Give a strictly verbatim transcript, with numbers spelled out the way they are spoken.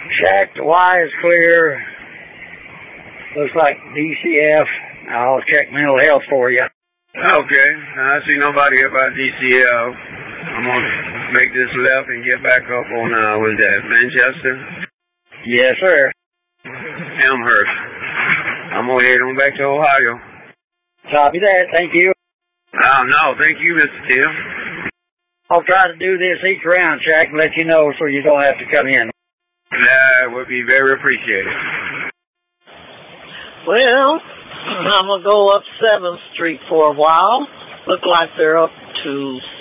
Shack, the Y is clear. Looks like D C F. I'll check mental health for you. Okay. I see nobody up at D C F. I'm going to make this left and get back up on, uh, what is that, Manchester? Yes, sir. Elmhurst. I'm going to head on back to Ohio. Copy that. Thank you. Oh, no. Thank you, Mister Tim. I'll try to do this each round, Shack, and let you know so you don't have to come in. That would be very appreciated. Well, I'm going to go up seventh Street for a while. Look like they're up to